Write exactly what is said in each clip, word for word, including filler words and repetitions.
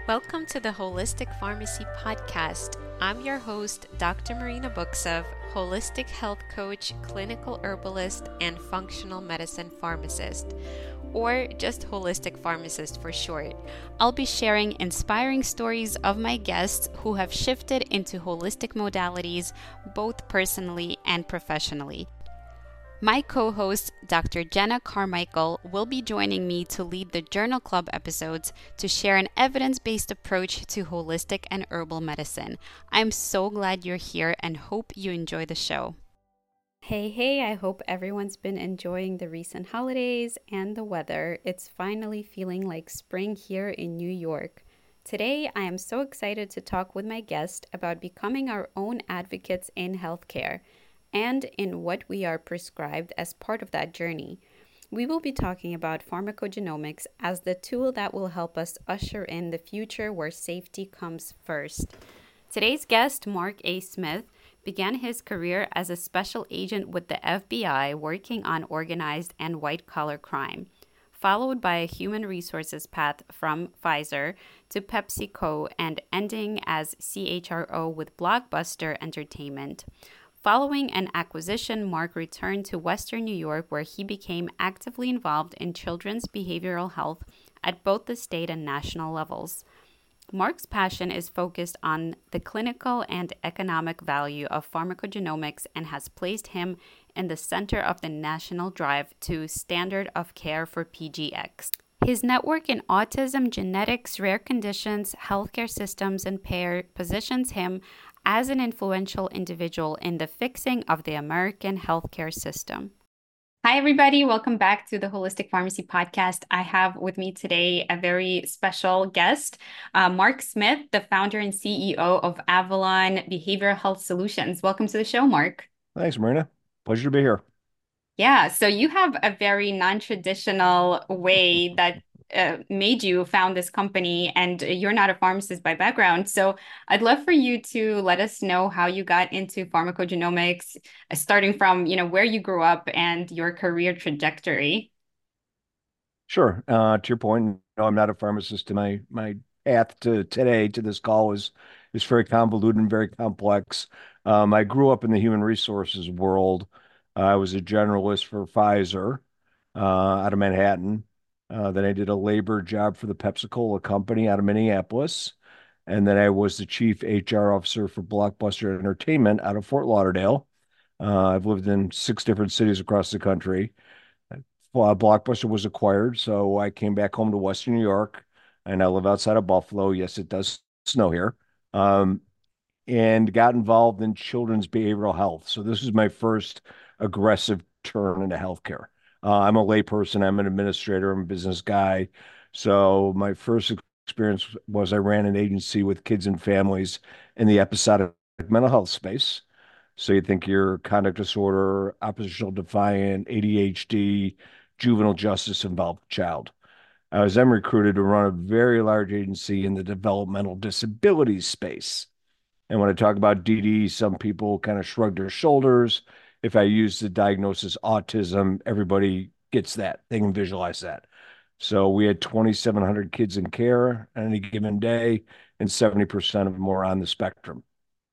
Welcome to the Holistic Pharmacy Podcast. I'm your host, Doctor Marina Buksov, holistic health coach, clinical herbalist, and functional medicine pharmacist, or just holistic pharmacist for short. I'll be sharing inspiring stories of my guests who have shifted into holistic modalities, both personally and professionally. My co-host, Doctor Jenna Carmichael, will be joining me to lead the Journal Club episodes to share an evidence-based approach to holistic and herbal medicine. I'm so glad you're here and hope you enjoy the show. Hey, hey, I hope everyone's been enjoying the recent holidays and the weather. It's finally feeling like spring here in New York. Today, I am so excited to talk with my guest about becoming our own advocates in healthcare and in what we are prescribed as part of that journey. We will be talking about pharmacogenomics as the tool that will help us usher in the future where safety comes first. Today's guest, Mark A. Smith, began his career as a special agent with the F B I working on organized and white-collar crime, followed by a human resources path from Pfizer to PepsiCo and ending as C H R O with Blockbuster Entertainment. Following an acquisition, Mark returned to Western New York, where he became actively involved in children's behavioral health at both the state and national levels. Mark's passion is focused on the clinical and economic value of pharmacogenomics and has placed him in the center of the national drive to standard of care for P G X. His network in autism, genetics, rare conditions, healthcare systems, and payer positions him as an influential individual in the fixing of the American healthcare system. Hi, everybody. Welcome back to the Holistic Pharmacy Podcast. I have with me today a very special guest, uh, Mark Smith, the founder and C E O of Avalon Behavioral Health Solutions. Welcome to the show, Mark. Thanks, Marina. Pleasure to be here. Yeah, so you have a very non-traditional way that uh, made you found this company, and you're not a pharmacist by background. So I'd love for you to let us know how you got into pharmacogenomics, uh, starting from, you know, where you grew up and your career trajectory. Sure. Uh, to your point, no, I'm not a pharmacist. And my my path to today to this call is is very convoluted and very complex. Um, I grew up in the human resources world. I was a generalist for Pfizer uh, out of Manhattan. Uh, then I did a labor job for the Pepsi-Cola company out of Minneapolis. And then I was the chief H R officer for Blockbuster Entertainment out of Fort Lauderdale. Uh, I've lived in six different cities across the country. Well, Blockbuster was acquired, so I came back home to Western New York, and I live outside of Buffalo. Yes, it does snow here. Um, and got involved in children's behavioral health. So this was my first aggressive turn into healthcare. Uh, I'm a layperson. I'm an administrator. I'm a business guy. So my first experience was I ran an agency with kids and families in the episodic mental health space. So you think your conduct disorder, oppositional defiant, A D H D, juvenile justice involved child. I was then recruited to run a very large agency in the developmental disabilities space. And when I talk about D D, some people kind of shrug their shoulders. If I use the diagnosis autism, everybody gets that. They can visualize that. So we had twenty-seven hundred kids in care on any given day, and seventy percent of them were on the spectrum.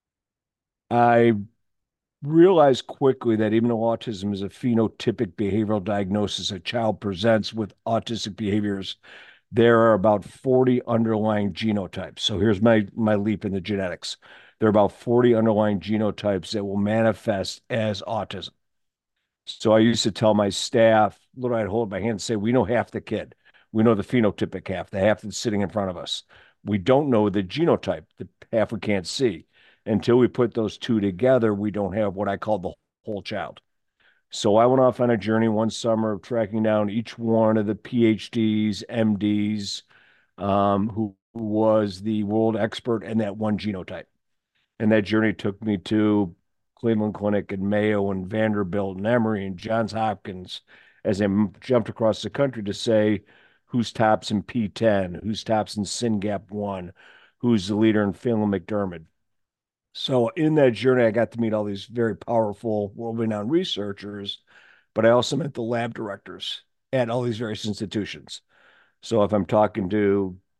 I realized quickly that even though autism is a phenotypic behavioral diagnosis, a child presents with autistic behaviors, there are about forty underlying genotypes. So here's my my leap in the genetics. There are about forty underlying genotypes that will manifest as autism. So I used to tell my staff, little I'd hold my hand and say, we know half the kid. We know the phenotypic half, the half that's sitting in front of us. We don't know the genotype, the half we can't see. Until we put those two together, we don't have what I call the whole child. So I went off on a journey one summer of tracking down each one of the PhDs, M Ds, um, who, who was the world expert in that one genotype. And that journey took me to Cleveland Clinic and Mayo and Vanderbilt and Emory and Johns Hopkins as I jumped across the country to say who's tops in P ten, who's tops in SYNGAP one, who's the leader in Phelan McDermott. So in that journey, I got to meet all these very powerful, world-renowned researchers, but I also met the lab directors at all these various institutions. So if I'm talking to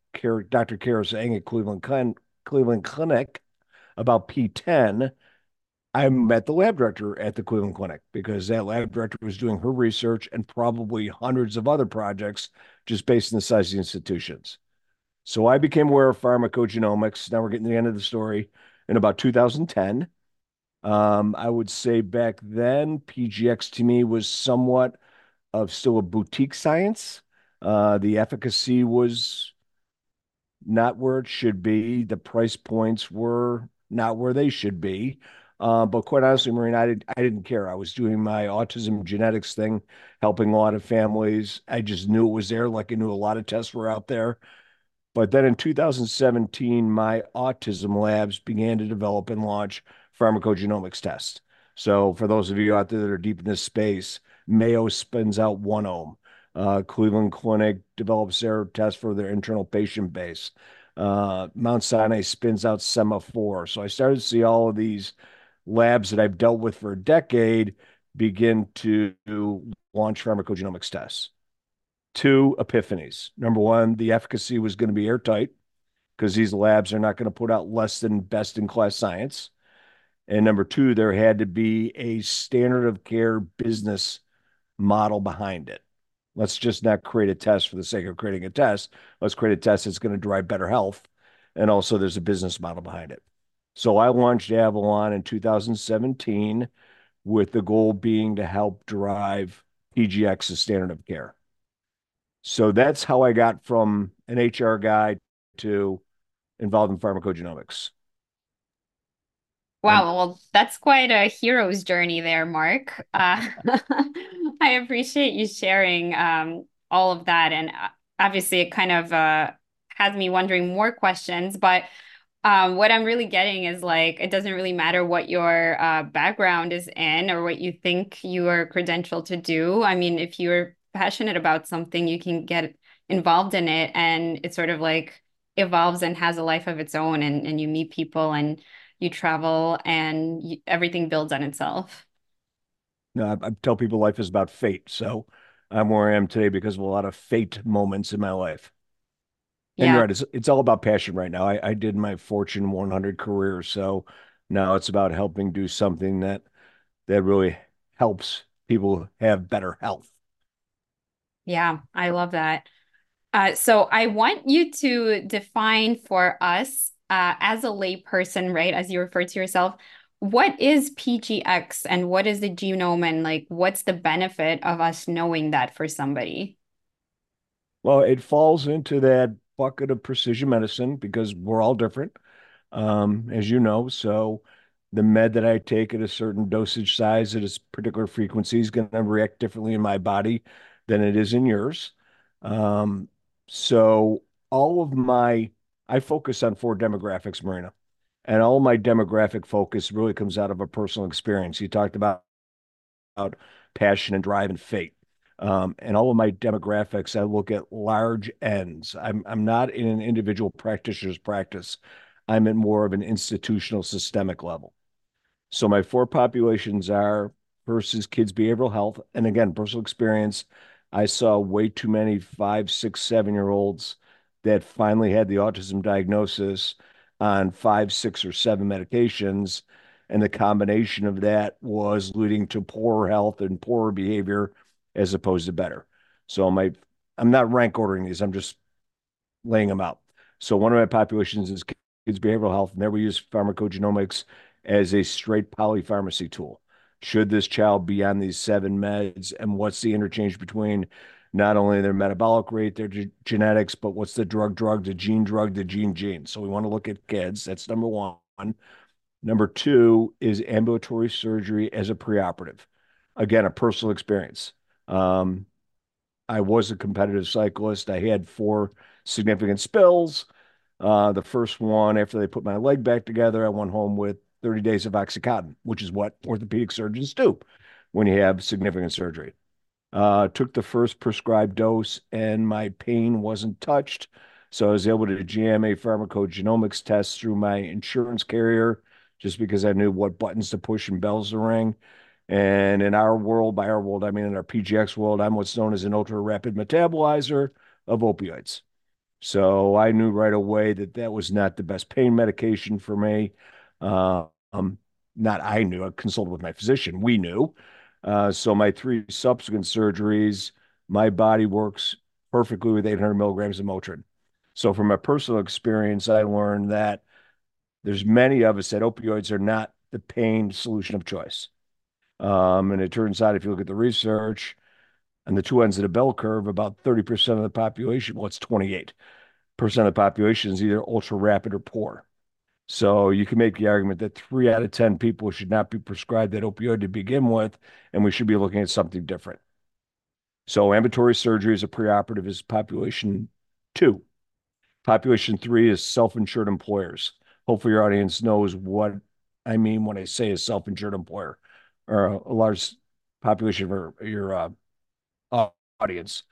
Car Doctor Kara saying at Cleveland, Clin Cleveland Clinic about P ten, I met the lab director at the Cleveland Clinic because that lab director was doing her research and probably hundreds of other projects just based on the size of the institutions. So I became aware of pharmacogenomics. Now we're getting to the end of the story in about two thousand ten. Um, I would say back then, P G X to me was somewhat of still a boutique science. Uh, the efficacy was not where it should be. The price points were not where they should be. Uh, but quite honestly, Maureen, I didn't, I didn't care. I was doing my autism genetics thing, helping a lot of families. I just knew it was there, like I knew a lot of tests were out there. But then in two thousand seventeen, my autism labs began to develop and launch pharmacogenomics tests. So for those of you out there that are deep in this space, Mayo spins out one ohm. Uh, Cleveland Clinic develops their test for their internal patient base. Uh, Mount Sinai spins out Semaphore. So I started to see all of these labs that I've dealt with for a decade begin to launch pharmacogenomics tests. Two epiphanies. Number one, the efficacy was going to be airtight because these labs are not going to put out less than best in class science. And number two, there had to be a standard of care business model behind it. Let's just not create a test for the sake of creating a test. Let's create a test that's going to drive better health. And also, there's a business model behind it. So I launched Avalon in two thousand seventeen with the goal being to help drive P G X's standard of care. So that's how I got from an H R guy to involved in pharmacogenomics. And Wow, well, that's quite a hero's journey there, Mark. Uh, I appreciate you sharing um, all of that. And uh, obviously, it kind of uh, has me wondering more questions. But um, what I'm really getting is like, it doesn't really matter what your uh, background is in or what you think you are credentialed to do. I mean, if you're passionate about something, you can get involved in it, and it sort of like evolves and has a life of its own, and, and you meet people and you travel and you, everything builds on itself. you know, I, I tell people life is about fate. So I'm where I am today because of a lot of fate moments in my life. And you're Yeah. right, it's, it's all about passion right now. I, I did my Fortune one hundred career. So now it's about helping do something that that really helps people have better health. Yeah, I love that. Uh, so I want you to define for us, uh, as a layperson, right, as you refer to yourself, what is P G X and what is the genome, and like what's the benefit of us knowing that for somebody? Well, it falls into that bucket of precision medicine because we're all different, um, as you know. So the med that I take at a certain dosage size at a particular frequency is going to react differently in my body than it is in yours. Um, so all of my, I focus on four demographics, Marina, and all my demographic focus really comes out of a personal experience. You talked about about passion and drive and fate. Um, and all of my demographics, I look at large ends. I'm I'm not in an individual practitioner's practice. I'm at more of an institutional systemic level. So my four populations are versus kids' behavioral health. And again, personal experience, I saw way too many five, six, seven year olds that finally had the autism diagnosis on five, six, or seven medications. And the combination of that was leading to poorer health and poorer behavior as opposed to better. So my I'm not rank ordering these, I'm just laying them out. So one of my populations is kids' behavioral health, and there we use pharmacogenomics as a straight polypharmacy tool. Should this child be on these seven meds, and what's the interchange between not only their metabolic rate, their ge- genetics, but what's the drug drug, the gene drug, the gene gene? So we want to look at kids. That's number one. Number two is ambulatory surgery as a preoperative. Again, a personal experience. Um, I was a competitive cyclist. I had four significant spills. Uh, the first one, after they put my leg back together, I went home with thirty days of Oxycontin, which is what orthopedic surgeons do when you have significant surgery. Uh, took the first prescribed dose and my pain wasn't touched. So I was able to jam a pharmacogenomics test through my insurance carrier just because I knew what buttons to push and bells to ring. And in our world, by our world, I mean in our P G X world, I'm what's known as an ultra rapid metabolizer of opioids. So I knew right away that that was not the best pain medication for me. Uh, um, Not I knew, I consulted with my physician. We knew. Uh, so my three subsequent surgeries, my body works perfectly with eight hundred milligrams of Motrin. So from a personal experience, I learned that there's many of us that opioids are not the pain solution of choice. Um, and it turns out if you look at the research on the two ends of the bell curve, about thirty percent of the population, well, it's twenty-eight percent of the population is either ultra rapid or poor. So you can make the argument that three out of ten people should not be prescribed that opioid to begin with, and we should be looking at something different. So ambulatory surgery as a preoperative is population two. Population three is self-insured employers. Hopefully your audience knows what I mean when I say a self-insured employer or a, a large population of your uh, audience.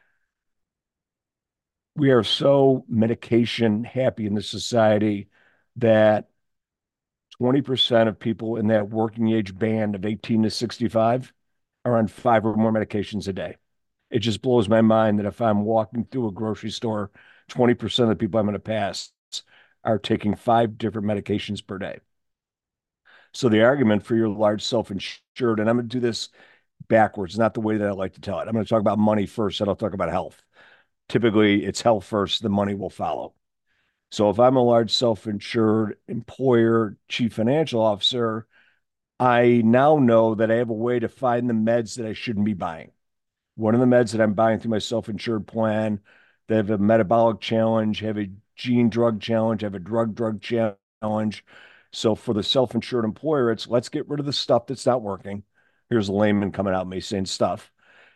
We are so medication happy in this society that twenty percent of people in that working age band of eighteen to sixty-five are on five or more medications a day. It just blows my mind that if I'm walking through a grocery store, twenty percent of the people I'm going to pass are taking five different medications per day. So the argument for your large self-insured, and I'm going to do this backwards, not the way that I like to tell it. I'm going to talk about money first, and I'll talk about health. Typically, it's health first, the money will follow. So if I'm a large self-insured employer, chief financial officer, I now know that I have a way to find the meds that I shouldn't be buying. One of the meds that I'm buying through my self-insured plan, they have a metabolic challenge, have a gene drug challenge, have a drug drug challenge. So for the self-insured employer, it's let's get rid of the stuff that's not working. Here's a layman coming out me saying stuff.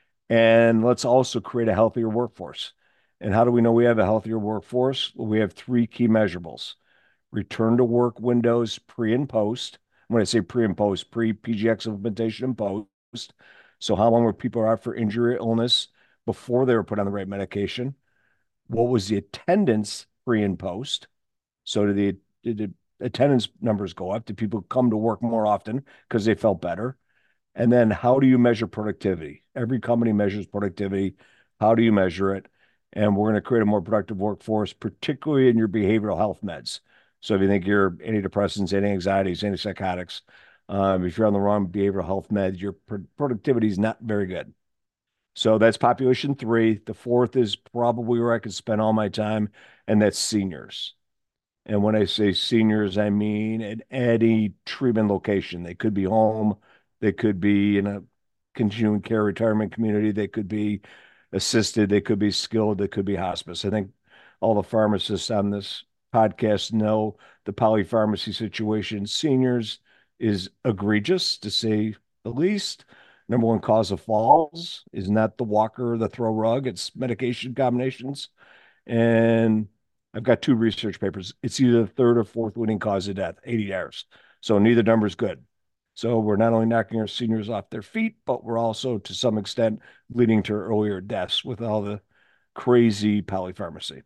And let's also create a healthier workforce. And how do we know we have a healthier workforce? Well, we have three key measurables: return to work windows pre and post. When I say pre and post, pre P G X implementation and post. So how long were people out for injury or illness before they were put on the right medication? What was the attendance pre and post? So did the, did the attendance numbers go up? Did people come to work more often because they felt better? And then how do you measure productivity? Every company measures productivity. How do you measure it? And we're going to create a more productive workforce, particularly in your behavioral health meds. So if you think you're antidepressants, anti-anxieties, antipsychotics, um, if you're on the wrong behavioral health meds, your pr- productivity is not very good. So that's population three. The fourth is probably where I could spend all my time, and that's seniors. And when I say seniors, I mean at any treatment location. They could be home, they could be in a continuing care retirement community, they could be assisted, they could be skilled, they could be hospice. I think all the pharmacists on this podcast know the polypharmacy situation. Seniors is egregious, to say the least. Number one cause of falls is not the walker or the throw rug, it's medication combinations. And I've got two research papers. It's either the third or fourth leading cause of death, eighty years. So neither number is good. So we're not only knocking our seniors off their feet, but we're also to some extent leading to earlier deaths with all the crazy polypharmacy.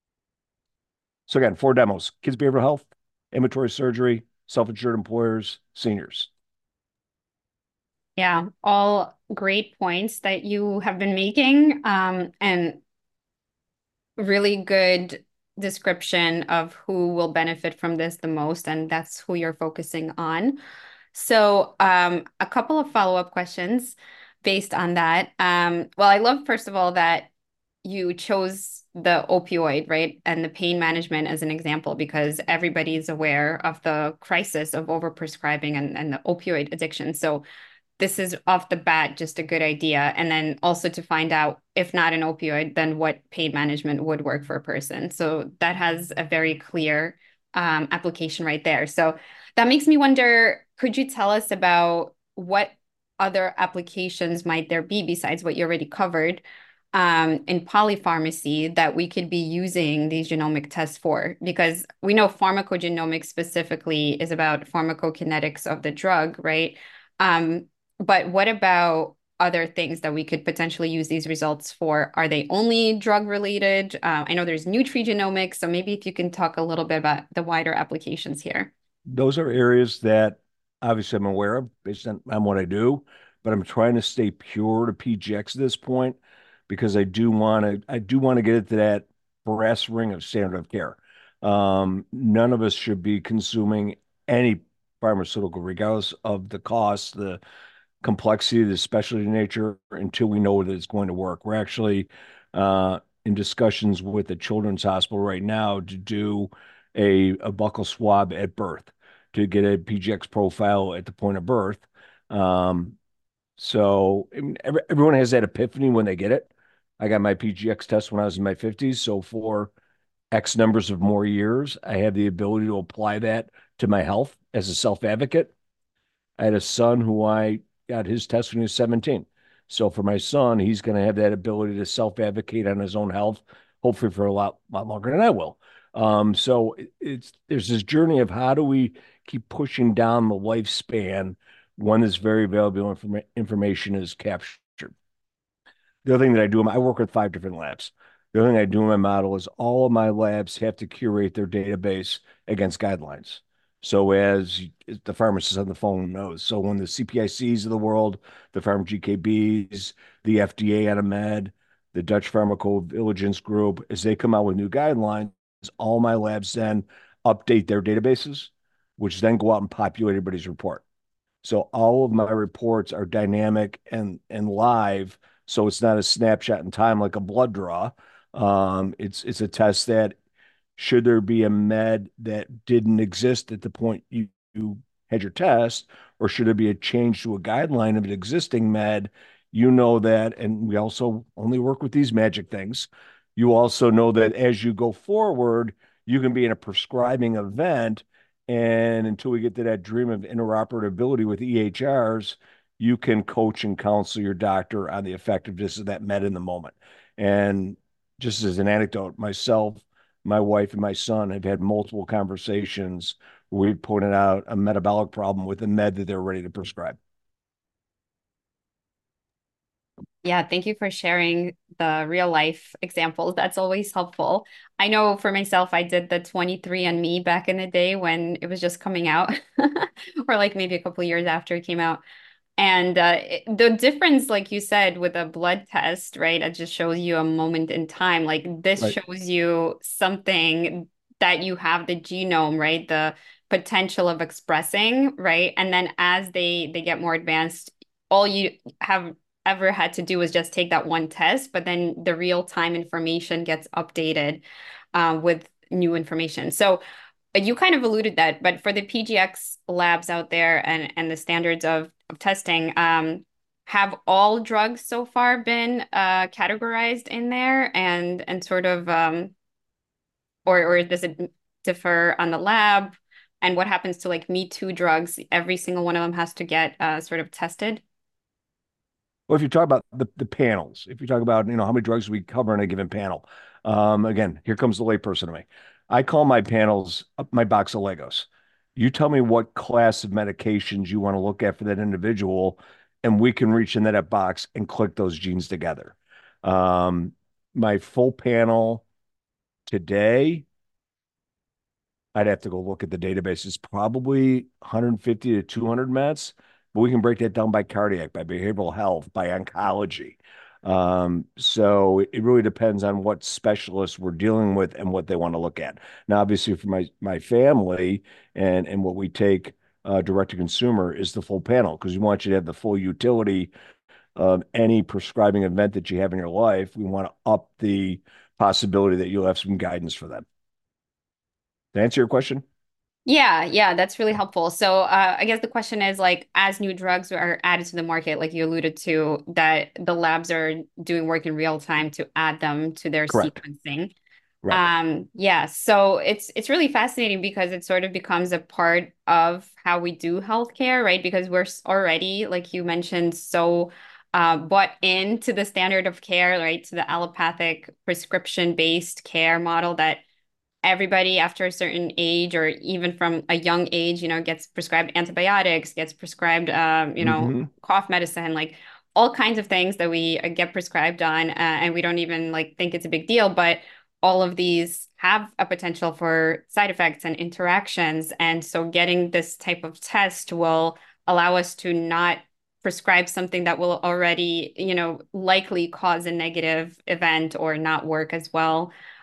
So again, four demos: kids behavioral health, ambulatory surgery, self-insured employers, seniors. Yeah, all great points that you have been making, um, and really good description of who will benefit from this the most, and that's who you're focusing on. So, um, a couple of follow-up questions based on that. Um, well, I love, first of all, that you chose the opioid, right, and the pain management as an example, because everybody is aware of the crisis of overprescribing and, and the opioid addiction. So this is off the bat just a good idea. And then also to find out, if not an opioid, then what pain management would work for a person. So that has a very clear um, application right there. So that makes me wonder, could you tell us about what other applications might there be besides what you already covered um, in polypharmacy that we could be using these genomic tests for? Because we know pharmacogenomics specifically is about pharmacokinetics of the drug, right? Um, but what about other things that we could potentially use these results for? Are they only drug related? Uh, I know there's nutrigenomics, so maybe if you can talk a little bit about the wider applications here. Those are areas that obviously I'm aware of based on, on what I do, but I'm trying to stay pure to P G X at this point because I do want to I do want to get it to that brass ring of standard of care. Um, none of us should be consuming any pharmaceutical, regardless of the cost, the complexity, the specialty nature, until we know that it's going to work. We're actually uh, in discussions with the Children's Hospital right now to do a, a buccal swab at birth to get a P G X profile at the point of birth. Um, so I mean, every, everyone has that epiphany when they get it. I got my P G X test when I was in my fifties. So for X numbers of more years, I have the ability to apply that to my health as a self advocate. I had a son who I got his test when he was seventeen. So for my son, he's going to have that ability to self advocate on his own health, hopefully for a lot, lot longer than I will. Um, so it, it's there's this journey of how do we keep pushing down the lifespan when this very valuable informa information is captured. The other thing that I do, I work with five different labs. The other thing I do in my model is all of my labs have to curate their database against guidelines. So as the pharmacist on the phone knows, so when the C P I Cs of the world, the Pharm G K Bs, the F D A on a med, the Dutch Pharmacovigilance Group, as they come out with new guidelines, all my labs then update their databases, which then go out and populate everybody's report. So all of my reports are dynamic and and live. So it's not a snapshot in time like a blood draw. Um, it's it's a test that should there be a med that didn't exist at the point you, you had your test, or should there be a change to a guideline of an existing med, you know that, and we also only work with these magic things. You also know that as you go forward, you can be in a prescribing event, and until we get to that dream of interoperability with E H Rs, you can coach and counsel your doctor on the effectiveness of that med in the moment. And just as an anecdote, myself, my wife, and my son have had multiple conversations where we've pointed out a metabolic problem with a med that they're ready to prescribe. Yeah, thank you for sharing the real life examples. That's always helpful. I know for myself, I did the twenty-three and me back in the day when it was just coming out, or like maybe a couple of years after it came out. And uh, it, the difference, like you said, with a blood test, right? It just shows you a moment in time. Like this Right. shows you something that you have the genome, right? The potential of expressing, right? And then as they they get more advanced, all you have ever had to do is just take that one test, but then the real time information gets updated uh, with new information. So you kind of alluded that, but for the P G X labs out there and and the standards of, of testing, um, have all drugs so far been uh, categorized in there and and sort of um, or or does it differ on the lab? And what happens to like Me Too drugs? Every single one of them has to get uh, sort of tested. Well, if you talk about the, the panels, if you talk about, you know, how many drugs we cover in a given panel, um, again, here comes the layperson to me. I call my panels up my box of Legos. You tell me what class of medications you want to look at for that individual, and we can reach in that box and click those genes together. Um, my full panel today, I'd have to go look at the database. It's probably one hundred fifty to two hundred meds, but we can break that down by cardiac, by behavioral health, by oncology. Um, so it really depends on what specialists we're dealing with and what they want to look at. Now, obviously, for my my family and and what we take uh, direct to consumer is the full panel, because we want you to have the full utility of any prescribing event that you have in your life. We want to up the possibility that you'll have some guidance for them. To answer your question? Yeah, yeah, that's really helpful. So, uh, I guess the question is like, as new drugs are added to the market, like you alluded to, that the labs are doing work in real time to add them to their Correct. sequencing. Right. Um, yeah, so it's it's really fascinating because it sort of becomes a part of how we do healthcare, right? Because we're s- already, like you mentioned, so uh, bought into the standard of care, right? To the allopathic prescription-based care model that everybody after a certain age or even from a young age, you know, gets prescribed antibiotics, gets prescribed, um, you know, Hmm. cough medicine, like all kinds of things that we uh, get prescribed on, uh, and we don't even like think it's a big deal, but all of these have a potential for side effects and interactions. And so getting this type of test will allow us to not prescribe something that will already, you know, likely cause a negative event or not work as well.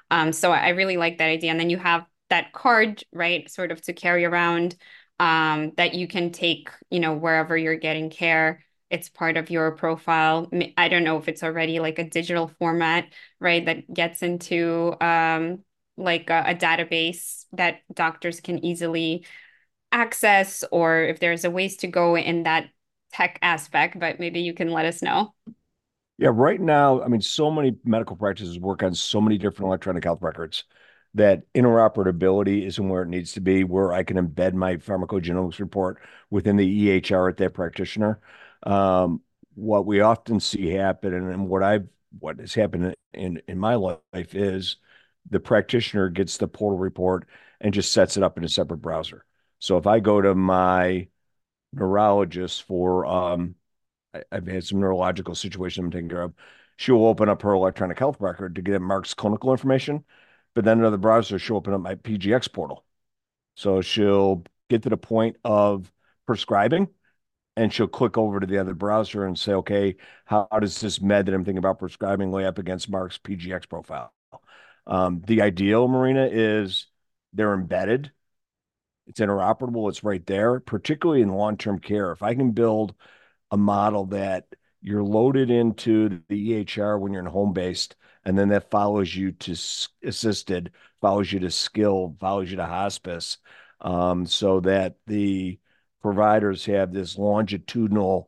Um, so I really like that idea. And then you have that card, right, sort of to carry around um, that you can take, you know, wherever you're getting care. It's part of your profile. I don't know if it's already like a digital format, right, that gets into um, like a, a database that doctors can easily access, or if there's a ways to go in that tech aspect, but maybe you can let us know. Yeah, right now, I mean, so many medical practices work on so many different electronic health records that interoperability isn't where it needs to be, where I can embed my pharmacogenomics report within the E H R at that practitioner. Um, what we often see happen, and, and what I've what has happened in in my life is the practitioner gets the portal report and just sets it up in a separate browser. So if I go to my neurologist for um, I, I've had some neurological situation I'm taking care of. She'll open up her electronic health record to get Mark's clinical information, but then another browser, she'll open up my P G X portal. So she'll get to the point of prescribing and she'll click over to the other browser and say, okay, how, how does this med that I'm thinking about prescribing lay up against Mark's P G X profile? Um, the ideal, Marina, is they're embedded. It's interoperable. It's right there, particularly in long-term care. If I can build a model that you're loaded into the E H R when you're in home based, and then that follows you to assisted, follows you to skill, follows you to hospice, um, so that the providers have this longitudinal,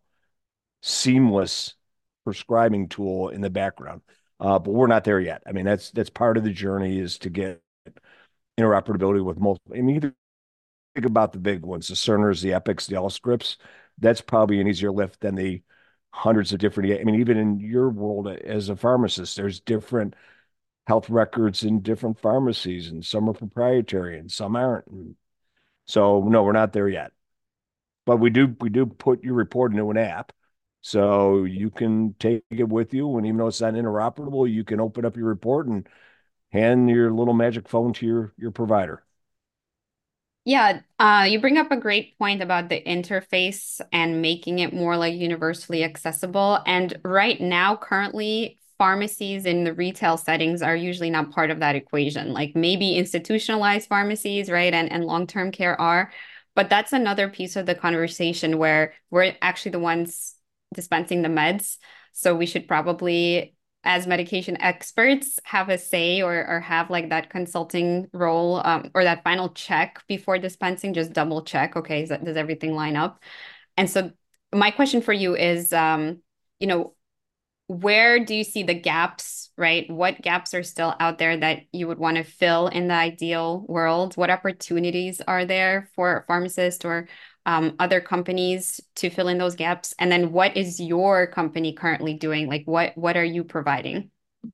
seamless prescribing tool in the background. Uh, but we're not there yet. I mean, that's that's part of the journey is to get interoperability with multiple. I mean, think about the big ones, the Cerners, the Epics, the Allscripts. That's probably an easier lift than the hundreds of different. I mean, even in your world as a pharmacist, there's different health records in different pharmacies, and some are proprietary and some aren't. And so, no, we're not there yet. But we do we do put your report into an app, so you can take it with you. And even though it's not interoperable, you can open up your report and hand your little magic phone to your your provider. Yeah, uh, you bring up a great point about the interface and making it more like universally accessible. And right now, currently, pharmacies in the retail settings are usually not part of that equation. Like maybe institutionalized pharmacies, right? And and long-term care are. But that's another piece of the conversation where we're actually the ones dispensing the meds. So we should probably, as medication experts, have a say, or or have like that consulting role, um, or that final check before dispensing, just double check, okay, is that, does everything line up? And so my question for you is, um, you know, where do you see the gaps, right? What gaps are still out there that you would want to fill in the ideal world? What opportunities are there for pharmacists or um, other companies to fill in those gaps? And then what is your company currently doing? Like what what are you providing?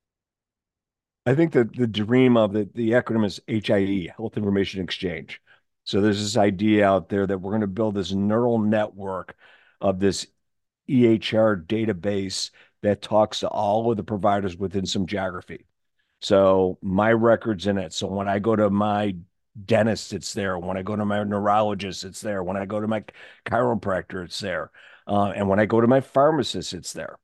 I think that the dream of it, the acronym is H I E, Health Information Exchange. So there's this idea out there that we're going to build this neural network of this E H R database that talks to all of the providers within some geography. So my record's in it. So when I go to my dentist, it's there. When I go to my neurologist, it's there. When I go to my chiropractor, it's there. Uh, and when I go to my pharmacist, it's there.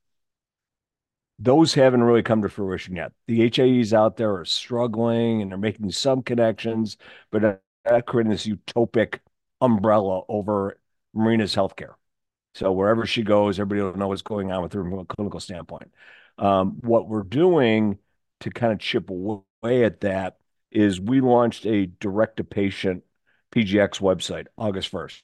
Those haven't really come to fruition yet. The H I Es out there are struggling and they're making some connections, but uh, creating this utopic umbrella over Marina's healthcare. So wherever she goes, everybody will know what's going on with her from a clinical standpoint. Um, what we're doing to kind of chip away at that is we launched a direct-to-patient P G X website August first.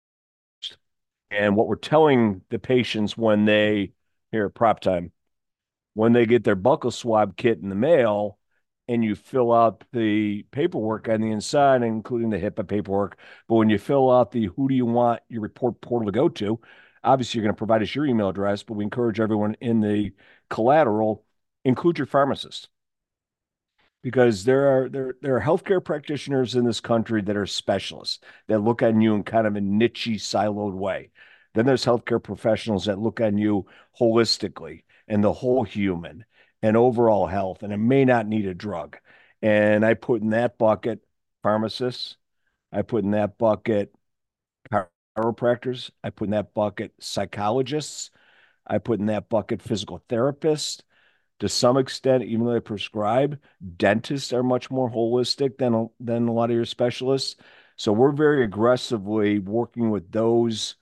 And what we're telling the patients when they, here, prop time, when they get their buccal swab kit in the mail and you fill out the paperwork on the inside, including the HIPAA paperwork, but when you fill out the who do you want your report portal to go to, obviously you're going to provide us your email address, but we encourage everyone in the collateral, include your pharmacist. Because there are there there are healthcare practitioners in this country that are specialists that look on you in kind of a niche siloed way. Then there's healthcare professionals that look on you holistically and the whole human and overall health, and it may not need a drug. And I put in that bucket pharmacists, I put in that bucket chiropractors, I put in that bucket psychologists, I put in that bucket physical therapists, To some extent, even though they prescribe, dentists are much more holistic than, than a lot of your specialists. So we're very aggressively working with those.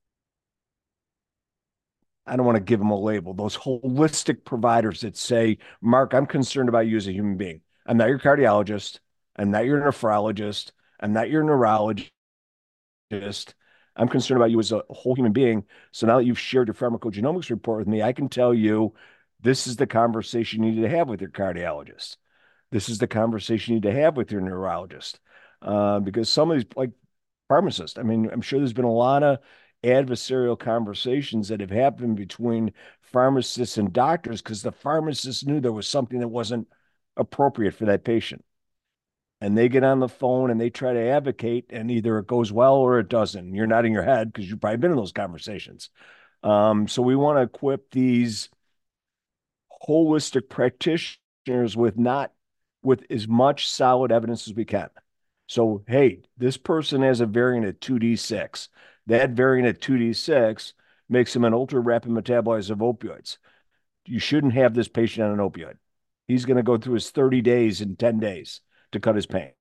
I don't want to give them a label, those holistic providers that say, Mark, I'm concerned about you as a human being. I'm not your cardiologist. I'm not your nephrologist. I'm not your neurologist. I'm concerned about you as a whole human being. So now that you've shared your pharmacogenomics report with me, I can tell you this is the conversation you need to have with your cardiologist. This is the conversation you need to have with your neurologist. Uh, because some of these, like pharmacists, I mean, I'm sure there's been a lot of adversarial conversations that have happened between pharmacists and doctors because the pharmacists knew there was something that wasn't appropriate for that patient. And they get on the phone and they try to advocate, and either it goes well or it doesn't. You're nodding your head because you've probably been in those conversations. Um, so we want to equip these holistic practitioners with not with as much solid evidence as we can. So, hey, this person has a variant at two D six. That variant at two D six makes him an ultra rapid metabolizer of opioids. You shouldn't have this patient on an opioid. He's going to go through his thirty days in ten days to cut his pain.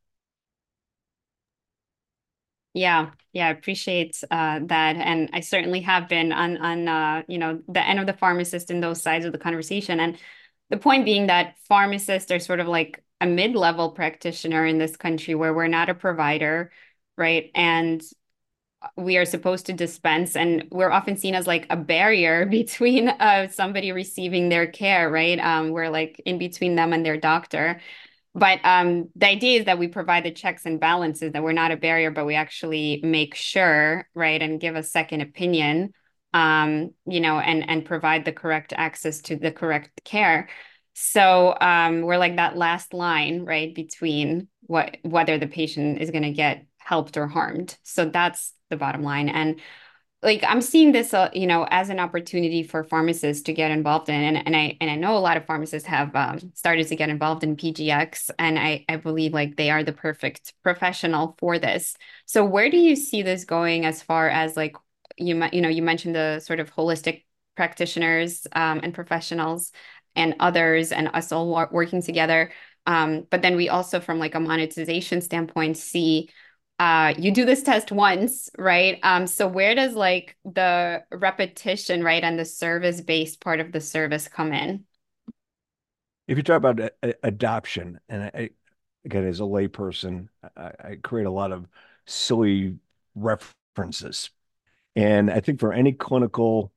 Yeah, yeah, I appreciate uh, that, and I certainly have been on on uh, you know the end of the pharmacist in those sides of the conversation, and the point being that pharmacists are sort of like a mid-level practitioner in this country where we're not a provider, right? And we are supposed to dispense, and we're often seen as like a barrier between uh, somebody receiving their care, right? Um, we're like in between them and their doctor. But um, the idea is that we provide the checks and balances, that we're not a barrier, but we actually make sure, right, and give a second opinion, um, you know, and and provide the correct access to the correct care. So um, we're like that last line, right, between what whether the patient is going to get helped or harmed. So that's the bottom line. And like I'm seeing this, uh, you know, as an opportunity for pharmacists to get involved in, and and I and I know a lot of pharmacists have um, started to get involved in P G X, and I I believe like they are the perfect professional for this. So where do you see this going as far as like you you know you mentioned the sort of holistic practitioners um, and professionals and others and us all working together, um, but then we also from like a monetization standpoint see uh you do this test once, right? Um so where does like the repetition, right, and the service based part of the service come in? If you talk about a, a, adoption, and I, again, as a layperson, I, I create a lot of silly references. And I think for any clinical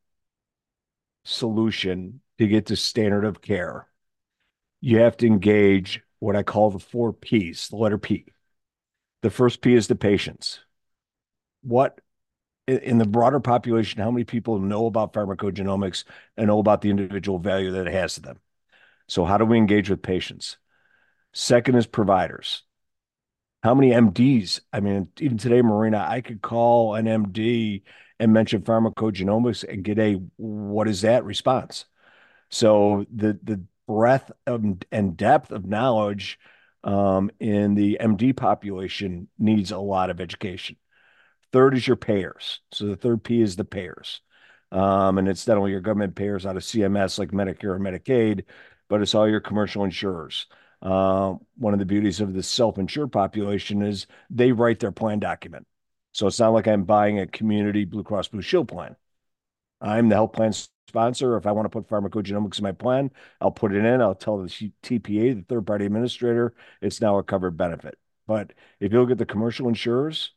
solution to get to standard of care, you have to engage what I call the four P's, the letter P. The first P is the patients. What in the broader population, how many people know about pharmacogenomics and know about the individual value that it has to them? So how do we engage with patients? Second is providers. How many M Ds? I mean, even today, Marina, I could call an M D and mention pharmacogenomics and get a what is that response? So the the breadth of, and depth of knowledge um, in the M D population needs a lot of education. Third is your payers. So the third P is the payers. Um, and it's not only your government payers out of C M S like Medicare or Medicaid, but it's all your commercial insurers. Uh, one of the beauties of the self-insured population is they write their plan document. So it's not like I'm buying a community Blue Cross Blue Shield plan. I'm the health plan sponsor. If I want to put pharmacogenomics in my plan, I'll put it in. I'll tell the T P A, the third party administrator, it's now a covered benefit. But if you look at the commercial insurers,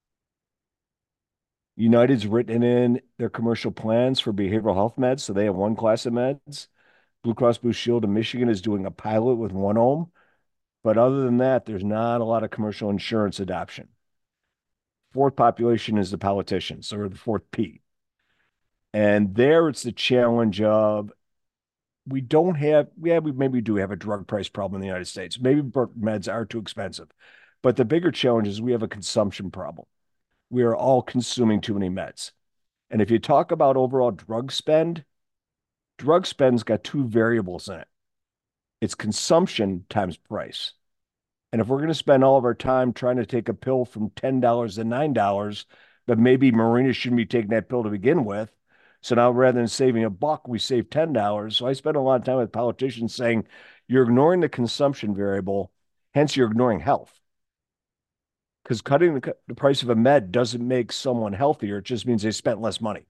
United's written in their commercial plans for behavioral health meds, so they have one class of meds. Blue Cross Blue Shield in Michigan is doing a pilot with OneHome. But other than that, there's not a lot of commercial insurance adoption. Fourth population is the politicians, or the fourth P. And there it's the challenge of we don't have, yeah, we maybe do have a drug price problem in the United States. Maybe meds are too expensive. But the bigger challenge is we have a consumption problem. We are all consuming too many meds. And if you talk about overall drug spend, drug spend's got two variables in it. It's consumption times price. And if we're going to spend all of our time trying to take a pill from ten dollars to nine dollars, but maybe Marina shouldn't be taking that pill to begin with. So now rather than saving a buck, we save ten dollars. So I spend a lot of time with politicians saying, you're ignoring the consumption variable, hence you're ignoring health. Because cutting the, the price of a med doesn't make someone healthier. It just means they spent less money.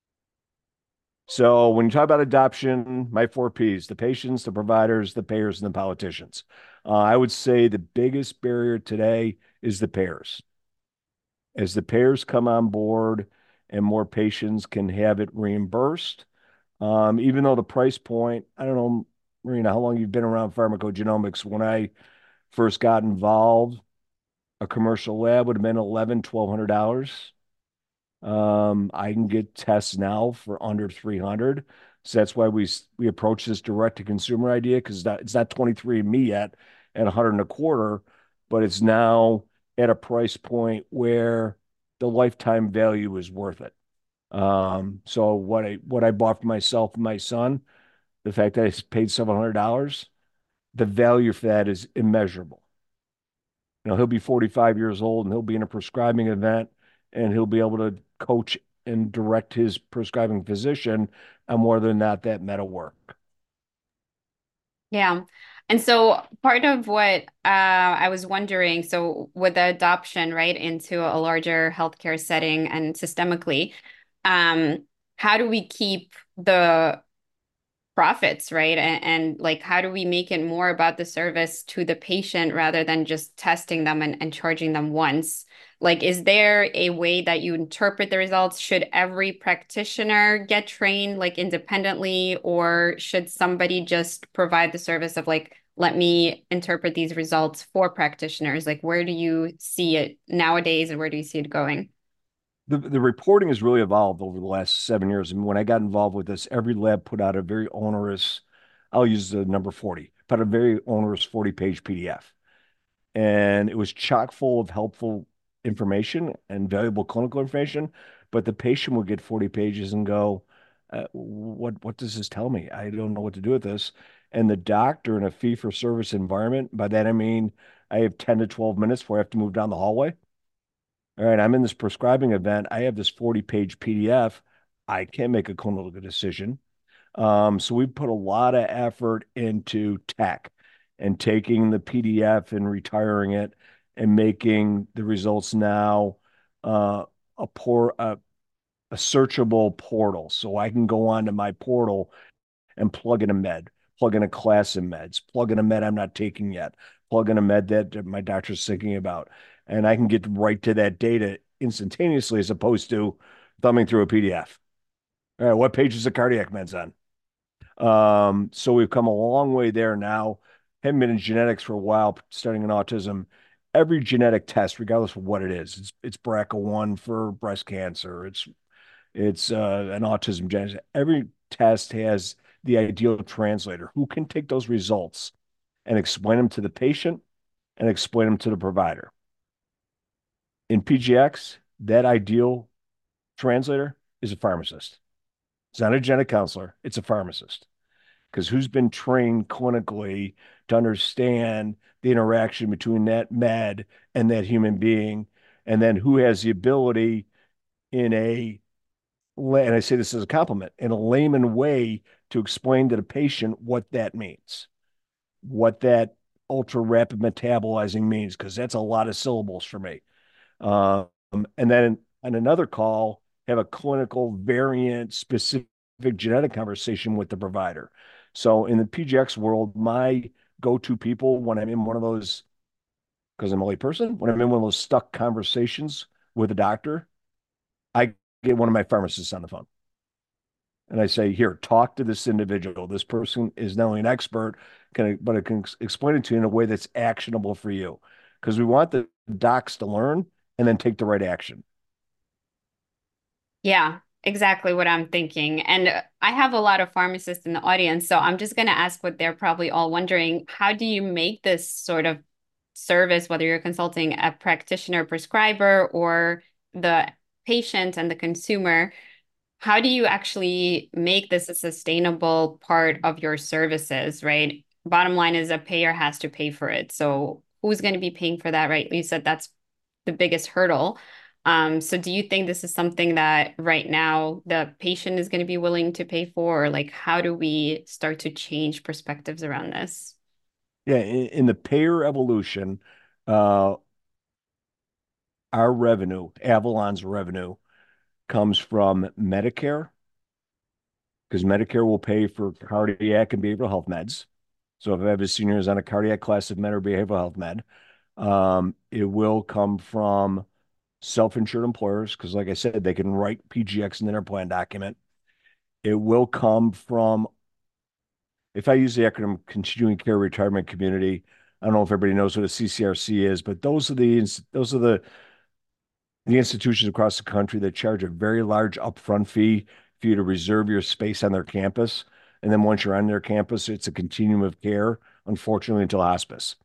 So when you talk about adoption, my four Ps, the patients, the providers, the payers, and the politicians. Uh, I would say the biggest barrier today is the payers. As the payers come on board and more patients can have it reimbursed, um, even though the price point, I don't know, Marina, how long you've been around pharmacogenomics. When I first got involved, a commercial lab would have been eleven, twelve hundred dollars. Um, I can get tests now for under three hundred. So that's why we we approach this direct to consumer idea, because it's not, it's not twenty-three and me yet at a hundred and a quarter, but it's now at a price point where the lifetime value is worth it. Um, so what I what I bought for myself and my son, the fact that I paid seven hundred dollars, the value for that is immeasurable. You know, he'll be forty-five years old and he'll be in a prescribing event and he'll be able to coach and direct his prescribing physician on whether or not that meta work. Yeah. And so part of what uh, I was wondering, so with the adoption, right, into a larger healthcare setting and systemically, um, how do we keep the profits, right? And, and like, how do we make it more about the service to the patient rather than just testing them and, and charging them once? Like, is there a way that you interpret the results? Should every practitioner get trained like independently, or should somebody just provide the service of like, let me interpret these results for practitioners? Like, where do you see it nowadays and where do you see it going? The, the reporting has really evolved over the last seven years. I mean, when I got involved with this, every lab put out a very onerous, I'll use the number forty, but a very onerous forty page P D F. And it was chock full of helpful information and valuable clinical information. But the patient would get forty pages and go, uh, what, what does this tell me? I don't know what to do with this. And the doctor in a fee for service environment, by that I mean I have ten to twelve minutes before I have to move down the hallway. All right, I'm in this prescribing event. I have this forty page P D F. I can't make a clinical decision. Um, so we put a lot of effort into tech and taking the P D F and retiring it and making the results now uh, a poor a, a searchable portal. So I can go onto my portal and plug in a med, plug in a class of meds, plug in a med I'm not taking yet, plug in a med that my doctor's thinking about. And I can get right to that data instantaneously as opposed to thumbing through a P D F. All right, what page is the cardiac meds on? Um, so we've come a long way there now. Haven't been in genetics for a while, studying in autism. Every genetic test, regardless of what it is, it's it's B R C A one for breast cancer. It's it's uh, an autism genetic. Every test has the ideal translator who can take those results and explain them to the patient and explain them to the provider. In P G X, that ideal translator is a pharmacist. It's not a genetic counselor, it's a pharmacist. Because who's been trained clinically to understand the interaction between that med and that human being, and then who has the ability in a, and I say this as a compliment, in a layman way to explain to the patient what that means, what that ultra rapid metabolizing means, because that's a lot of syllables for me. Um, and then on another call, have a clinical variant specific genetic conversation with the provider. So in the P G X world, my go-to people when I'm in one of those, because I'm a lay person, when I'm in one of those stuck conversations with a doctor, I get one of my pharmacists on the phone. And I say, here, talk to this individual. This person is not only an expert, can I, but it can explain it to you in a way that's actionable for you. Because we want the docs to learn and then take the right action. Yeah, exactly what I'm thinking. And uh, I have a lot of pharmacists in the audience, so I'm just going to ask what they're probably all wondering. How do you make this sort of service, whether you're consulting a practitioner, prescriber, or the patient and the consumer, how do you actually make this a sustainable part of your services, right? Bottom line is a payer has to pay for it. So who's going to be paying for that, right? You said that's the biggest hurdle. Um, so do you think this is something that right now the patient is going to be willing to pay for, or like how do we start to change perspectives around this? Yeah, in, in the payer evolution, uh, our revenue, Avalon's revenue, comes from Medicare because Medicare will pay for cardiac and behavioral health meds. So if I have a senior who's on a cardiac class of med or behavioral health med, um, it will come from self-insured employers because, like I said, they can write P G X in their plan document. It will come from, if I use the acronym Continuing Care Retirement Community, I don't know if everybody knows what a C C R C is, but those are the those are the the institutions across the country that charge a very large upfront fee for you to reserve your space on their campus. And then once you're on their campus, it's a continuum of care, unfortunately, until hospice.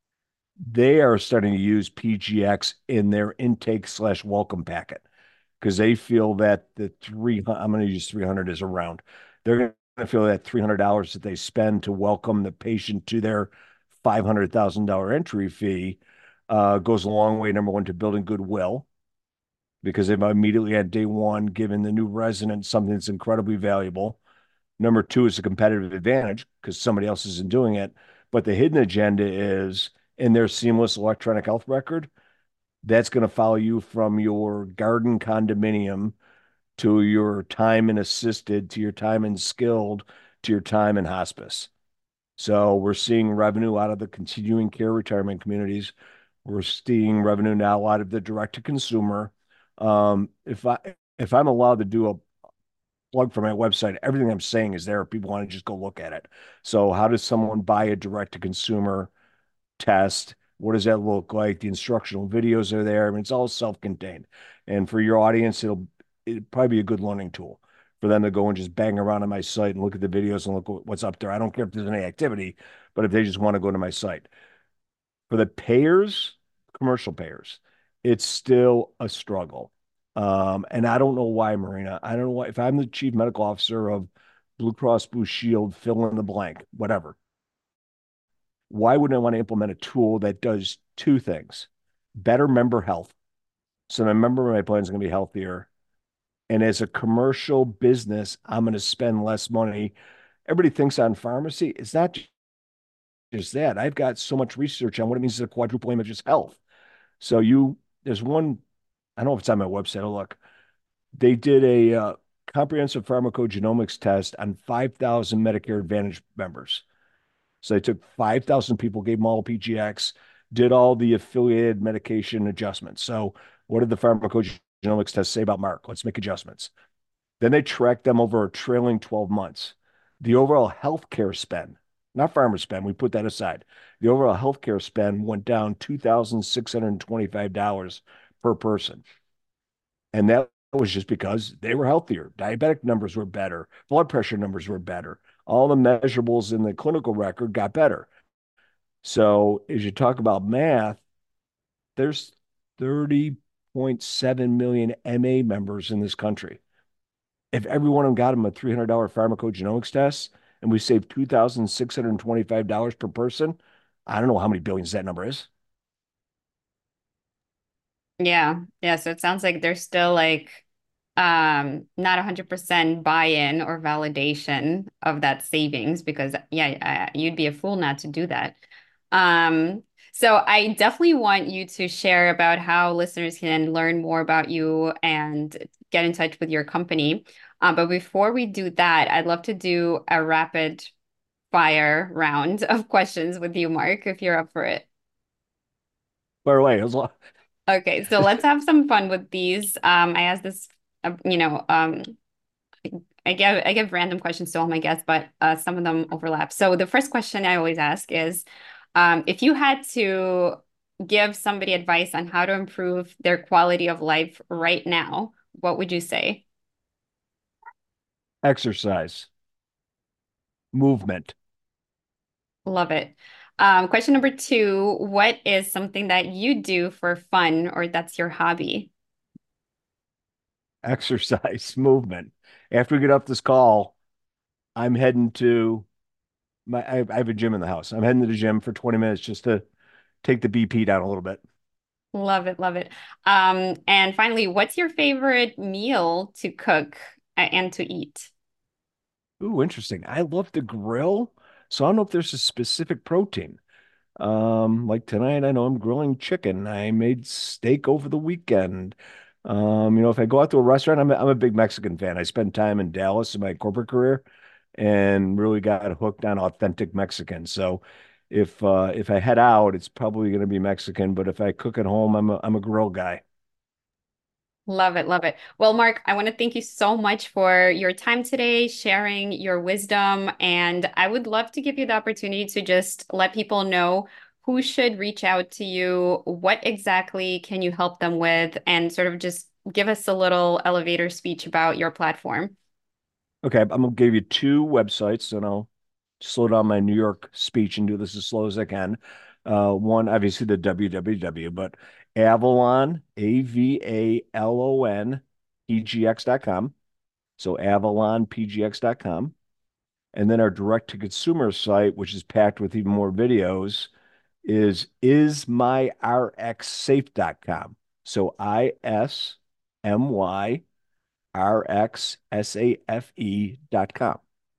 They are starting to use P G X in their intake slash welcome packet because they feel that the three, I'm going to use three hundred as a round. They're going to feel that three hundred dollars that they spend to welcome the patient to their five hundred thousand dollars entry fee uh, goes a long way, number one, to building goodwill because they've immediately at day one given the new resident something that's incredibly valuable. Number two is a competitive advantage because somebody else isn't doing it. But the hidden agenda is in their seamless electronic health record, that's going to follow you from your garden condominium to your time in assisted, to your time in skilled, to your time in hospice. So we're seeing revenue out of the continuing care retirement communities. We're seeing revenue now out of the direct to consumer. Um, if I if I'm allowed to do a plug for my website, everything I'm saying is there if people want to just go look at it. So how does someone buy a direct to consumer test? What does that look like? The instructional videos are there. I mean, it's all self-contained. And for your audience, it'll it'd probably be a good learning tool for them to go and just bang around on my site and look at the videos and look what's up there. I don't care if there's any activity, but if they just want to go to my site. For the payers, commercial payers, it's still a struggle. Um, and I don't know why, Marina. I don't know why. If I'm the chief medical officer of Blue Cross Blue Shield, fill in the blank, whatever, why wouldn't I want to implement a tool that does two things? Better member health. So my member my plan is going to be healthier. And as a commercial business, I'm going to spend less money. Everybody thinks on pharmacy. It's not just that. I've got so much research on what it means to quadruple aim of just health. So you, there's one, I don't know if it's on my website. I'll look. They did a uh, comprehensive pharmacogenomics test on five thousand Medicare Advantage members. So they took five thousand people, gave them all P G X, did all the affiliated medication adjustments. So what did the pharmacogenomics test say about Mark? Let's make adjustments. Then they tracked them over a trailing twelve months. The overall healthcare spend, not farmer spend, we put that aside. The overall healthcare spend went down two thousand six hundred twenty-five dollars per person. And that was just because they were healthier. Diabetic numbers were better. Blood pressure numbers were better. All the measurables in the clinical record got better. So as you talk about math, there's thirty point seven million M A members in this country. If every one of them got them a three hundred dollars pharmacogenomics test and we saved two thousand six hundred twenty-five dollars per person, I don't know how many billions that number is. Yeah. Yeah. So it sounds like there's still like um not one hundred percent buy-in or validation of that savings because yeah, uh, you'd be a fool not to do that. Um, so I definitely want you to share about how listeners can learn more about you and get in touch with your company. Uh, but before we do that, I'd love to do a rapid fire round of questions with you, Mark, if you're up for it. By the way, it was a lot. Okay, so let's have some fun with these. Um, I asked this, uh, you know, um, I give I give random questions to all my guests, but uh, some of them overlap. So the first question I always ask is, um, if you had to give somebody advice on how to improve their quality of life right now, what would you say? Exercise, movement, Love it. Um, question number two, what is something that you do for fun or that's your hobby? exercise, movement. After we get off this call, I'm heading to my, I, I have a gym in the house. I'm heading to the gym for twenty minutes just to take the B P down a little bit. Love it, love it. Um, and finally, what's your favorite meal to cook uh, and to eat? Ooh, interesting. I love to grill, so I don't know if there's a specific protein. Um, like tonight, I know I'm grilling chicken. I made steak over the weekend. Um, you know, if I go out to a restaurant, I'm a, I'm a big Mexican fan. I spent time in Dallas in my corporate career and really got hooked on authentic Mexican. So if uh if I head out, it's probably going to be Mexican, but if I cook at home, I'm a I'm a grill guy. Love it, love it. Well, Mark, I want to thank you so much for your time today, sharing your wisdom. And I would love to give you the opportunity to just let people know who should reach out to you, what exactly can you help them with, and sort of just give us a little elevator speech about your platform. Okay, I'm gonna give you two websites, and I'll slow down my New York speech and do this as slow as I can. Uh, one, obviously the W W W, but Avalon, A V A L O N, P G X dot com. So Avalon P G X dot com. And then our direct to consumer site, which is packed with even more videos, is is my r x safe dot com. So I S M Y R X S A F E dot com.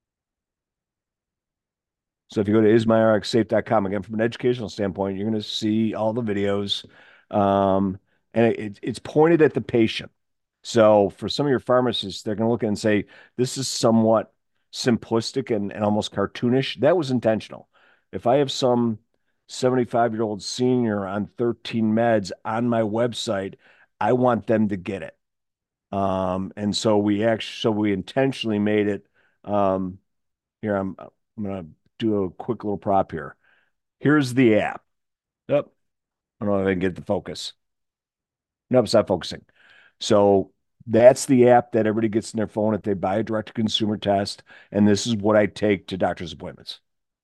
So if you go to is my r x safe dot com, again, from an educational standpoint, you're going to see all the videos. Um, and it, it's pointed at the patient. So for some of your pharmacists, they're going to look at it and say, this is somewhat simplistic and, and almost cartoonish. That was intentional. If I have some seventy-five year old senior on thirteen meds on my website, I want them to get it. Um, and so we actually, so we intentionally made it. Um, here, I'm, I'm going to do a quick little prop here. Here's the app. Yep. I don't know if I can get the focus. Nope, it's not focusing. So that's the app that everybody gets in their phone if they buy a direct to consumer test. And this is what I take to doctor's appointments.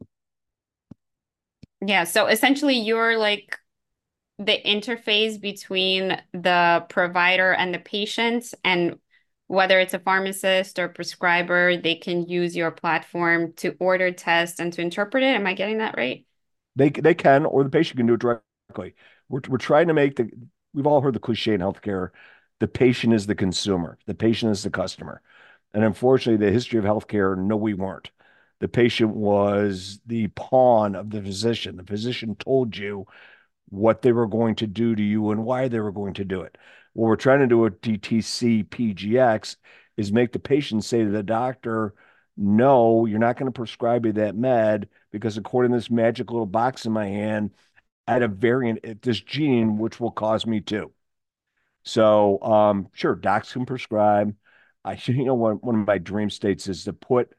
Yeah, so essentially you're like the interface between the provider and the patient, and whether it's a pharmacist or prescriber, they can use your platform to order tests and to interpret it. Am I getting that right? They they can, or the patient can do it directly. We're we're trying to make the we've all heard the cliche in healthcare, the patient is the consumer, the patient is the customer. And unfortunately, the history of healthcare, no, we weren't. The patient was the pawn of the physician. The physician told you what they were going to do to you and why they were going to do it. What we're trying to do with D T C P G X is make the patient say to the doctor, no, you're not going to prescribe me that med because according to this magic little box in my hand, I had a variant at this gene, which will cause me to. So, um, sure, docs can prescribe. I, you know, one, one of my dream states is to put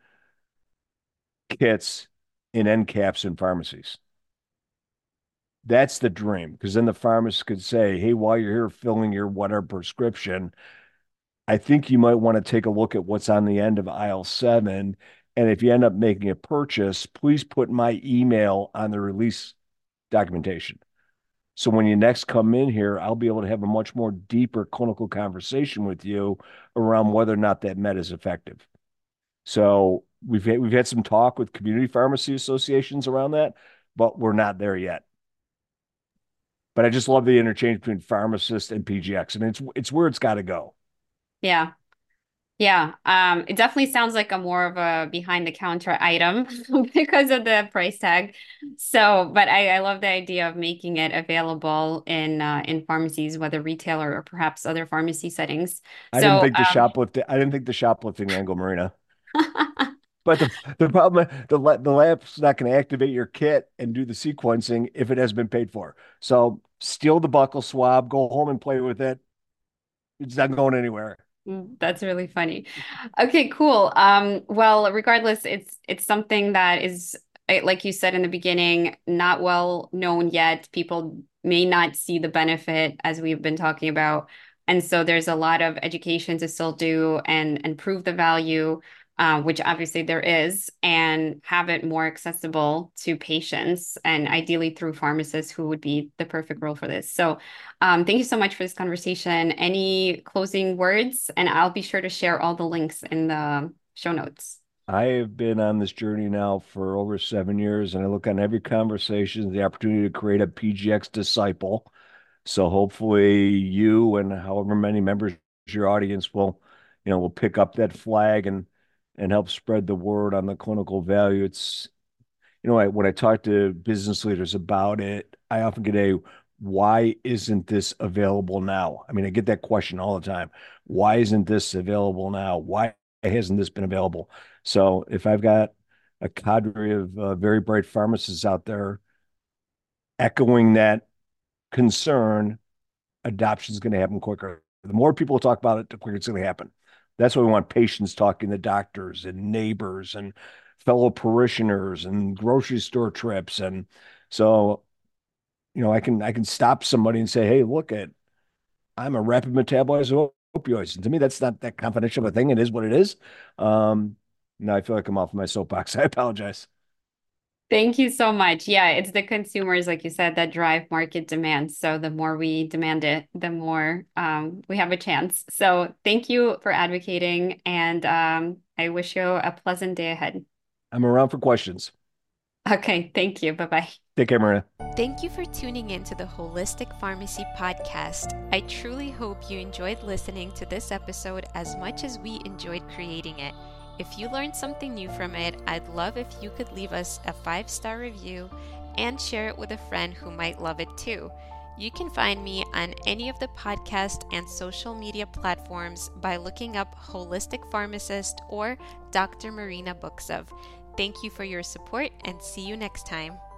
kits in end caps in pharmacies. That's the dream because then the pharmacist could say, hey, while you're here filling your whatever prescription, I think you might want to take a look at what's on the end of aisle seven. And if you end up making a purchase, please put my email on the release documentation. So when you next come in here, I'll be able to have a much more deeper clinical conversation with you around whether or not that med is effective. So we've had, we've had some talk with community pharmacy associations around that, but we're not there yet. But I just love the interchange between pharmacist and P G X, and it's it's where it's got to go. Yeah. Yeah, um, it definitely sounds like a more of a behind the counter item because of the price tag. So, but I, I love the idea of making it available in uh, in pharmacies, whether retail or, or perhaps other pharmacy settings. I didn't So, think the um, shoplifting. I didn't think the shoplifting angle, Marina. But the the problem the la- the lab's not going to activate your kit and do the sequencing if it has been paid for. So steal the buccal swab, go home and play with it. It's not going anywhere. that's really funny. Okay, cool. Um, well, regardless, it's it's something that is, eh, like you said in the beginning, not well known yet. People may not see the benefit as we've been talking about. And so there's a lot of education to still do and and prove the value, uh, which obviously there is, and have it more accessible to patients and ideally through pharmacists who would be the perfect role for this. So um, thank you so much for this conversation. Any closing words? And I'll be sure to share all the links in the show notes. I have been on this journey now for over seven years, and I look on every conversation as the opportunity to create a P G X disciple. So hopefully you and however many members of your audience will, you know, will pick up that flag and and help spread the word on the clinical value. It's, you know, I, when I talk to business leaders about it, I often get a, why isn't this available now? I mean, I get that question all the time. Why isn't this available now? Why hasn't this been available? So if I've got a cadre of uh, very bright pharmacists out there echoing that concern, adoption is going to happen quicker. The more people talk about it, the quicker it's going to happen. That's why we want patients talking to doctors and neighbors and fellow parishioners and grocery store trips. And so, you know, I can I can stop somebody and say, hey, look at, I'm a rapid metabolizer of opioids. And to me, that's not that confidential of a thing. It is what it is. Um, now I feel like I'm off my soapbox. I apologize. Thank you so much. Yeah, it's the consumers, like you said, that drive market demand. So the more we demand it, the more um, we have a chance. So thank you for advocating, and um, I wish you a pleasant day ahead. I'm around for questions. Okay, thank you. Bye-bye. Take care, Maria. Thank you for tuning in to the Holistic Pharmacy Podcast. I truly hope you enjoyed listening to this episode as much as we enjoyed creating it. If you learned something new from it, I'd love if you could leave us a five-star review and share it with a friend who might love it too. You can find me on any of the podcast and social media platforms by looking up Holistic Pharmacist or Doctor Marina Buksov. Thank you for your support and see you next time.